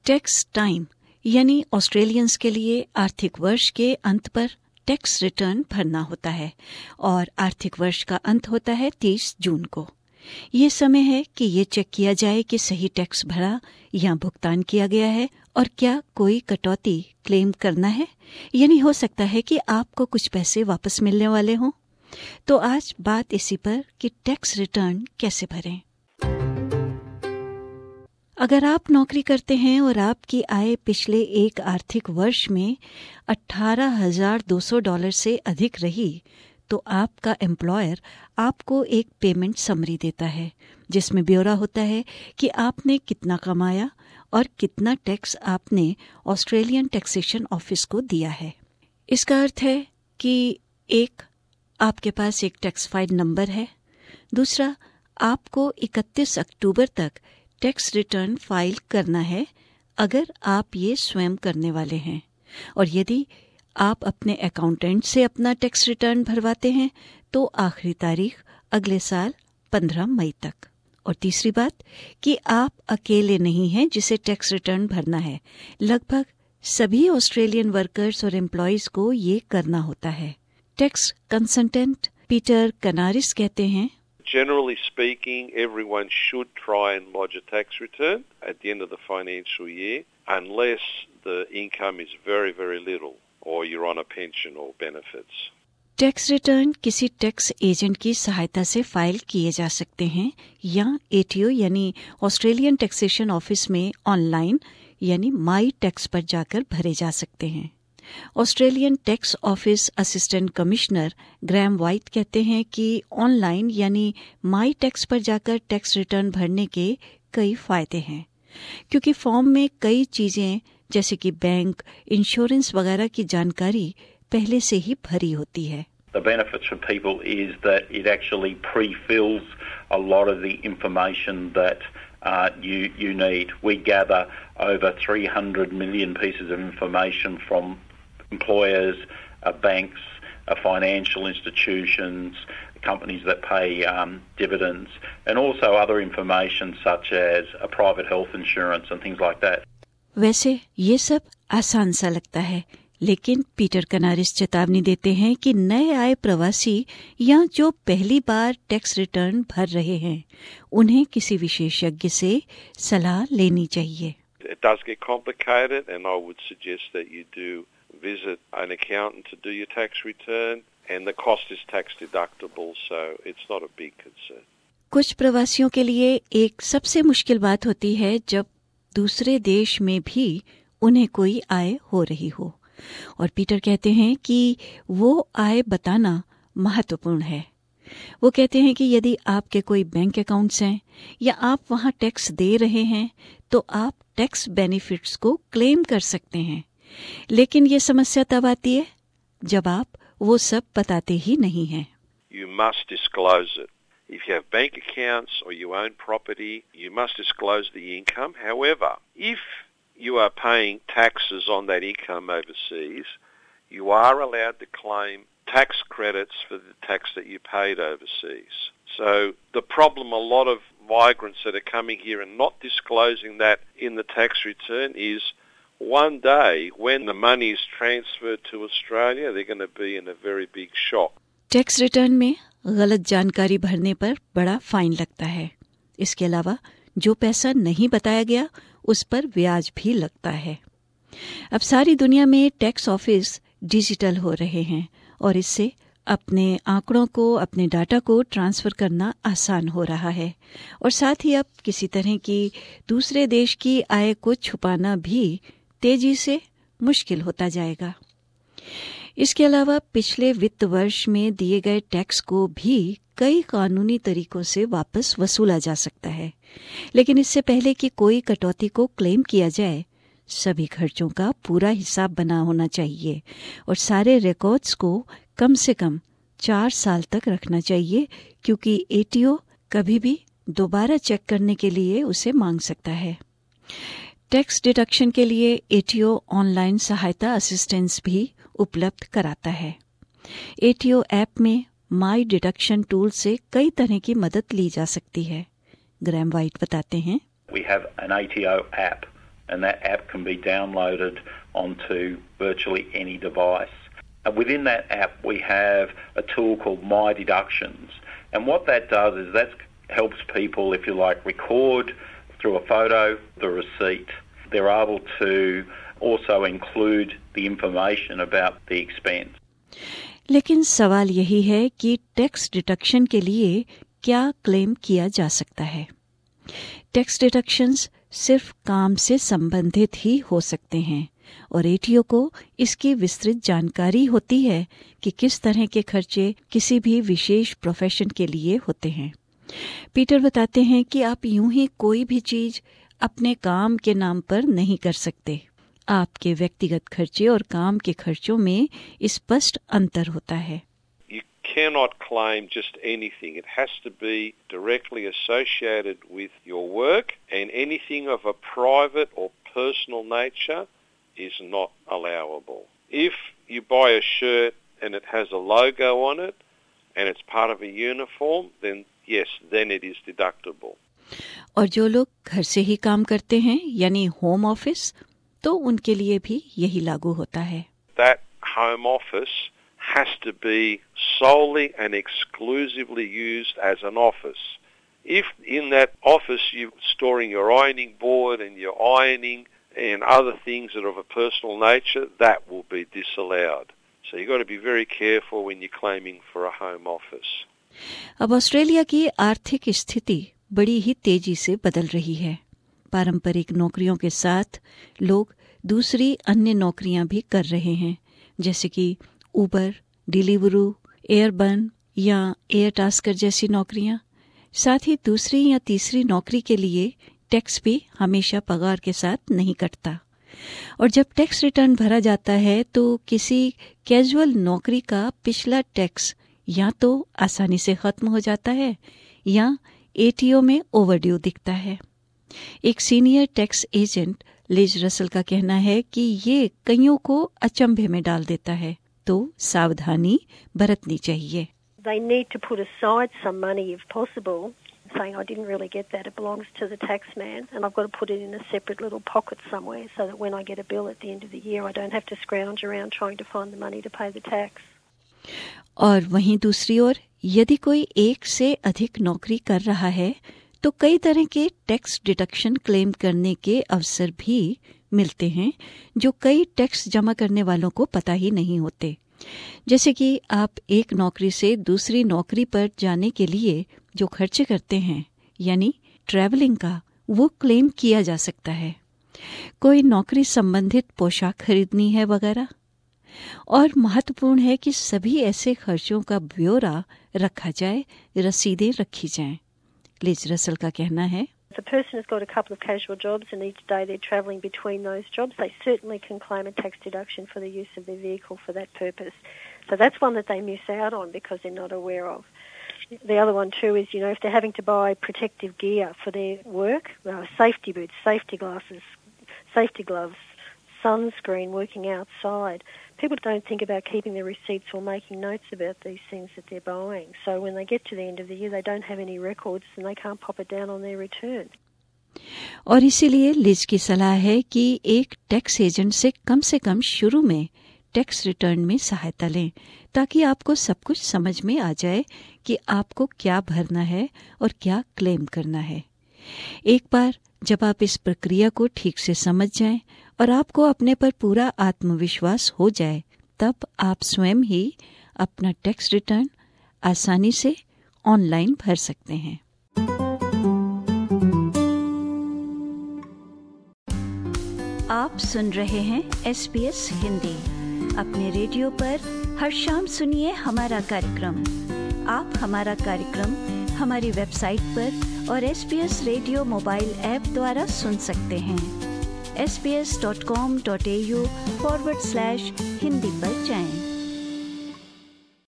Tax time यानी Australians के लिए आर्थिक वर्ष के अंत पर टैक्स रिटर्न भरना होता है और आर्थिक वर्ष का अंत होता है 30 जून को। ये समय है कि ये चेक किया जाए कि सही टैक्स भरा या भुगतान किया गया है और क्या कोई कटौती क्लेम करना है, यानी हो सकता है कि आपको कुछ पैसे वापस मिलने वाले हों। तो आज बात इसी पर कि टैक्स रिटर्न कैसे भरें। अगर आप नौकरी करते हैं और आपकी आय पिछले एक आर्थिक वर्ष में $18,200 से अधिक रही, तो आपका एम्प्लॉयर आपको एक पेमेंट समरी देता है जिसमें ब्यौरा होता है कि आपने कितना कमाया और कितना टैक्स आपने ऑस्ट्रेलियन टैक्सेशन ऑफिस को दिया है। इसका अर्थ है कि एक, आपके पास एक टैक्स फाइल नंबर है। दूसरा, आपको 31 अक्टूबर तक टैक्स रिटर्न फाइल करना है अगर आप ये स्वयं करने वाले हैं, और यदि आप अपने अकाउंटेंट से अपना टैक्स रिटर्न भरवाते हैं तो आखिरी तारीख अगले साल 15 मई तक। और तीसरी बात कि आप अकेले नहीं हैं जिसे टैक्स रिटर्न भरना है। लगभग सभी ऑस्ट्रेलियन वर्कर्स और एम्प्लॉयज को ये करना होता है। टैक्स कंसल्टेंट पीटर कनारिस कहते हैं, Generally speaking, everyone should try and lodge a tax return at the end of the financial year unless the income is very, very little or you're on a pension or benefits. Tax return किसी tax agent की सहायता से file किए जा सकते हैं या ATO यानी ऑस्ट्रेलियन टैक्सेशन ऑफिस में ऑनलाइन यानी माई टैक्स पर जाकर भरे जा सकते हैं। Australian tax office assistant commissioner Graeme White कहते हैं कि ऑनलाइन यानी माई टैक्स पर जाकर टैक्स रिटर्न भरने के कई फायदे हैं, क्योंकि फॉर्म में कई चीजें जैसे कि बैंक, इंश्योरेंस वगैरह की जानकारी पहले से ही भरी होती है। The benefits for people is that it actually pre-fills a lot of the information that you need. We gather over 300 million pieces of information from employers, banks, financial institutions, companies that pay dividends, and also other information such as private health insurance and things like that. वैसे ये सब आसान सा लगता है, लेकिन Peter कनारिस चेतावनी देते हैं कि नए आए प्रवासी या जो पहली बार टैक्स रिटर्न भर रहे हैं, उन्हें किसी विशेषज्ञ से सलाह लेनी चाहिए। It does get complicated, and I would suggest that you do visit an accountant to do your tax return, and the cost is tax deductible, so it's not a big concern. कुछ प्रवासियों के लिए एक सबसे मुश्किल बात होती है जब दूसरे देश में भी उन्हें कोई आय हो रही हो, और पीटर कहते हैं कि वो आय बताना महत्वपूर्ण है। वो कहते हैं कि यदि आपके कोई बैंक अकाउंट्स हैं या आप वहां टैक्स दे रहे हैं तो आप टैक्स बेनिफिट्स को क्लेम कर सकते हैं, लेकिन ये समस्या तब आती है जब आप वो सब बताते ही नहीं हैं। You must disclose it. If you have bank accounts or you own property, you must disclose the income. However, if you are paying taxes on that income overseas, you are allowed to claim tax credits for the tax that you paid overseas. So the problem a lot of migrants that are coming here and not disclosing that in the tax return is one day when the money is transferred to Australia, they're going to be in a very big shock. Tax return में गलत जानकारी भरने पर बड़ा fine लगता है। इसके अलावा जो पैसा नहीं बताया गया उस पर ब्याज भी लगता है। अब सारी दुनिया में टैक्स ऑफिस डिजिटल हो रहे हैं और इससे अपने आंकड़ों को, अपने डाटा को ट्रांसफर करना आसान हो रहा है, और साथ ही अब किसी तरह की दूसरे देश की आय को छुपाना भी तेजी से मुश्किल होता जाएगा। इसके अलावा पिछले वित्त वर्ष में दिए गए टैक्स को भी कई कानूनी तरीकों से वापस वसूला जा सकता है, लेकिन इससे पहले कि कोई कटौती को क्लेम किया जाए, सभी खर्चों का पूरा हिसाब बना होना चाहिए और सारे रिकॉर्ड्स को कम से कम 4 साल तक रखना चाहिए, क्योंकि ATO कभी भी दोबारा चेक करने के लिए उसे मांग सकता है। टैक्स डिडक्शन के लिए ATO ऑनलाइन सहायता असिस्टेंस भी उपलब्ध कराता है। ATO ऐप में माई डिडक्शन टूल से कई तरह की मदद ली जा सकती है। ग्रैम वाइट बताते हैं, We have an ATO app and that app can be downloaded onto virtually any device. And within that app, we have a tool called My Deductions. And what that does is that helps people, if you like, record through a photo the receipt. They're able to also include the information about the expense. लेकिन सवाल यही है कि tax deduction के लिए क्या claim किया जा सकता है। टैक्स डिडक्शंस सिर्फ काम से संबंधित ही हो सकते हैं और एटीओ को इसकी विस्तृत जानकारी होती है कि किस तरह के खर्चे किसी भी विशेष प्रोफेशन के लिए होते हैं। पीटर बताते हैं कि आप यूं ही कोई भी चीज अपने काम के नाम पर नहीं कर सकते। आपके व्यक्तिगत खर्चे और काम के खर्चों में स्पष्ट अंतर होता है। You cannot claim just anything. It has to be directly associated with your work, and anything of a private or personal nature is not allowable. If you buy a shirt and it has a logo on it and it's part of a uniform, then yes, then it is deductible. और जो लोग घर से ही काम करते हैं यानी home office, तो उनके लिए भी यही लागू होता है। That home office has to be solely and exclusively used as an office. If in that office you're storing your ironing board and your ironing and other things that are of a personal nature, that will be disallowed. So you've got to be very careful when you're claiming for a home office. अब Australia की आर्थिक स्थिति बड़ी ही तेजी से बदल रही है। पारंपरिक नौकरियों के साथ लोग दूसरी अन्य नौकरियां भी कर रहे हैं, जैसे कि ऊबर, डिलीवरू, एयरबर्न या एयर टास्कर जैसी नौकरियां। साथ ही दूसरी या तीसरी नौकरी के लिए टैक्स भी हमेशा पगार के साथ नहीं कटता और जब टैक्स रिटर्न भरा जाता है तो किसी कैजुअल नौकरी का पिछला टैक्स या तो आसानी से खत्म हो जाता है या एटीओ में ओवरड्यू दिखता है। एक senior tax agent Liz Russell का कहना है कि ये कईयों को अचंभे में डाल देता है, तो सावधानी बरतनी चाहिए। They need to put aside some money if possible, saying I didn't really get that, it belongs to the tax man and I've got to put it in a separate little pocket somewhere so that when I get a bill at the end of the year I don't have to scrounge around trying to find the money to pay the tax. और वहीं दूसरी ओर यदि कोई एक से अधिक नौकरी कर रहा है तो कई तरह के टैक्स डिडक्शन क्लेम करने के अवसर भी मिलते हैं जो कई टैक्स जमा करने वालों को पता ही नहीं होते। जैसे कि आप एक नौकरी से दूसरी नौकरी पर जाने के लिए जो खर्चे करते हैं यानी ट्रैवलिंग का, वो क्लेम किया जा सकता है। कोई नौकरी संबंधित पोशाक खरीदनी है वगैरह। और महत्वपूर्ण है कि सभी ऐसे खर्चों का ब्यौरा रखा जाए, रसीदें रखी जाएं। लिज रसल का कहना है, If a person has got a couple of casual jobs and each day they're travelling between those jobs, they certainly can claim a tax deduction for the use of their vehicle for that purpose. So that's one that they miss out on because they're not aware of. The other one too is, if they're having to buy protective gear for their work, safety boots, safety glasses, safety gloves, sunscreen, working outside, people don't think about keeping their receipts or making notes about these things that they're buying. So when they get to the end of the year, they don't have any records and they can't pop it down on their return. और इसीलिए Liz की सलाह है कि एक tax agent से कम शुरू में टैक्स रिटर्न में सहायता लें ताकि आपको सब कुछ समझ में आ जाए कि आपको क्या भरना है और क्या क्लेम करना है। एक बार जब आप इस प्रक्रिया को ठीक से समझ जाएं और आपको अपने पर पूरा आत्मविश्वास हो जाए, तब आप स्वयं ही अपना टैक्स रिटर्न आसानी से ऑनलाइन भर सकते हैं। आप सुन रहे हैं SBS हिंदी। अपने रेडियो पर हर शाम सुनिए हमारा कार्यक्रम। आप हमारा कार्यक्रम हमारी वेबसाइट पर और SBS रेडियो मोबाइल ऐप द्वारा सुन सकते हैं। sbs.com.au/hindi पर जाएं।